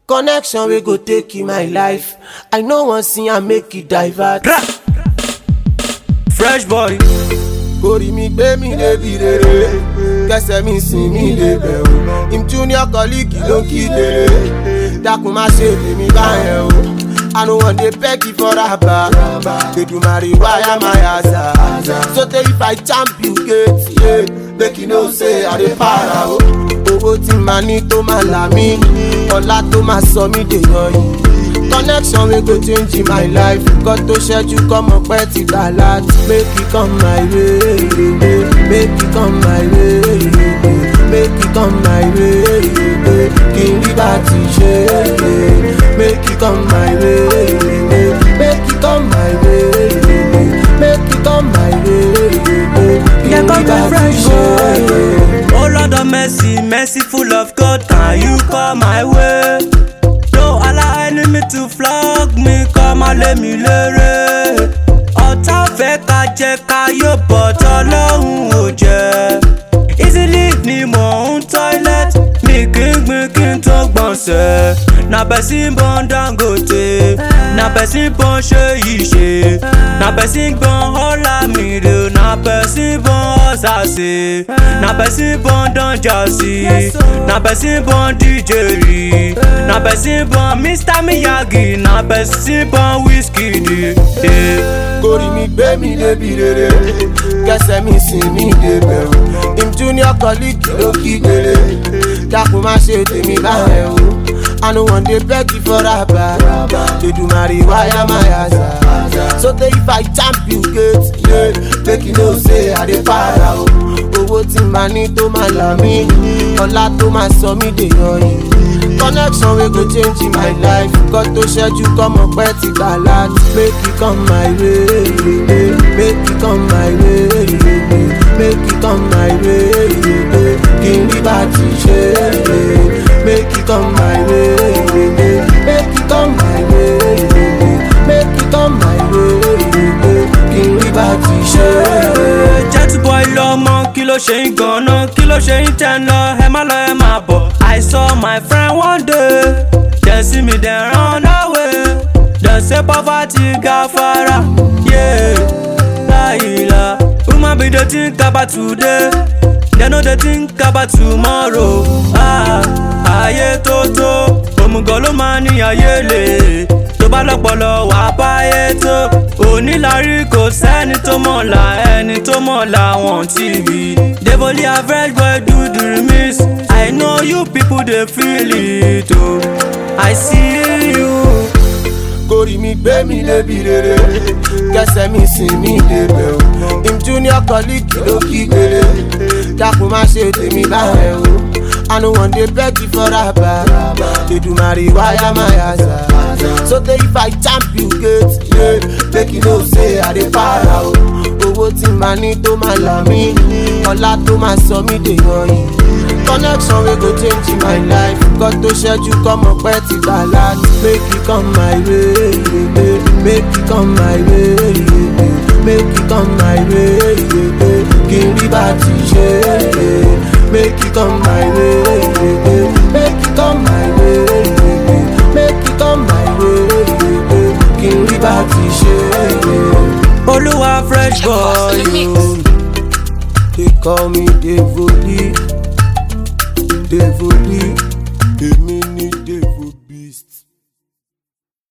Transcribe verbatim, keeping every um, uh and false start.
Connection we go take in my life. I know one see and make it divert. Fresh boy. Kori mi gbé mi débi rere, kẹsẹ̀ mi sìn mí débẹ̀ o. Im junior colleague ló kí dèrè, dákun má ṣe tèmi báyẹn o. I no wan dey beg you for raba, Èdùmàrè wire my asa. So tey if I champ you gate, yeah, make you know say I dey para o. Owó tí màá ní tó máa là mí, ọlá tó máa sọ mí dèèyàn yìí. Connection we go change in my life. Got to schedule come up where ti gbà láti. Make it come my way, make it come my way, make it come my way. Kí n rí bá ti ṣe. Make it come my way, make it come my way, make it come my way. Yeah, come to fresh boy. Oh Lord of mercy, mercy full of God, can you come my way? Don't allow enemy to flog me, come and let me lere. Ọ̀tá fẹ́ ká jẹ ká yóò bọ̀ tọ́lọ́hún ò jẹ́. Easily ni mò ń toilet, mi kì í gbin kí n tó gbọ̀nsẹ̀. Na person born Dangote, na person born Ṣèyíṣe, na person born Olamide, na person born Osase, na person born Don Jazzy, na person born D J Lee, na person born Mister Miyagi, na person born Wizkid. Kori mi gbé mi débi rere, kẹsẹ̀ mi sìn mí débẹ̀ o. Im junior colleague ló kí dèrè, dákun má ṣe tèmi báyẹn o. I no wan dey beg you for raba, Èdùmàrè wire my asa. So tey if I champ you gate, yeah, make you know say I dey para o. Owó tí màá ní tó máa là mí, ọlá tó máa sọ mí dèèyàn yìí. Connection we go change in my life. Got to schedule come up where ti gbà láti. Make it come my way, make it come my way, make it come my way. Kí n rí bá ti ṣe. Make it come my way, make it come my way, make it come my way. Kí n rí bá ti ṣe. Jet boy lọmọ kí ló ṣe ń gan-an, kí ló ṣe ń tẹ̀ lọ, ẹ má lọ ẹ má bọ̀. I saw my friend one day, dem see me dem run away. Dem say poverty gafara, yeah, láìla. Woman be dey think about today, dem no dey think about tomorrow. Ah, ayé tó tó, òmùgọ̀ ló máa ní ayé lè. Tó bá lọ́pọlọ wà báyé tó, onílárí kò sẹ́ni tó mọ̀la, ẹni tó mọ̀la wọ́n T V. Devoli average boy do the remix, I know you people dey feel it o, I see you. Kori mi gbé mi débi rere, kẹsẹ̀ mi sìn mí débẹ̀ o. Im junior colleague ló kí dèrè, dákun má ṣe tèmi báyẹn o. I no wan dey beg you for raba, Èdùmàrè wire my asa. So tey if I champ you gate, yeah, make you know say I dey para o. Owó tí màá ní tó máa là mí, ọlá tó máa sọ mí dèèyàn yìí. Connection we go change in my life. Got to schedule come up where ti gbà láti. Make it come my way, make it come my way, make it come my way. Kí n rí bá ti ṣe. Make it come my way, make it come my way, make it come my way. Kí n rí bá ti ṣe. Olúwa fresh boy o. They call me Devoli, Devoli, èmi ni Devo Beast.